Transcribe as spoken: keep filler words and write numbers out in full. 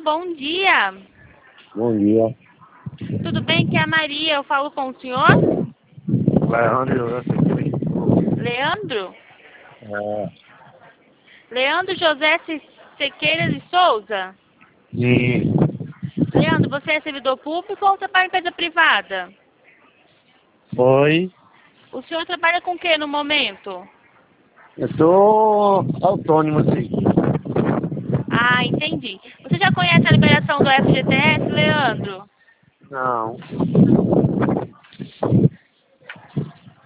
bom dia. Bom dia. Tudo bem? Que é a Maria. Eu falo com o senhor? Leandro, eu sei. Leandro? É, Leandro José Se- Sequeiras e Souza? sim. Leandro, você é servidor público ou trabalha em empresa privada? Foi. O senhor trabalha com o que no momento? Eu sou autônomo, sim. Ah, entendi. Você já conhece a liberação do F G T S, Leandro? Não.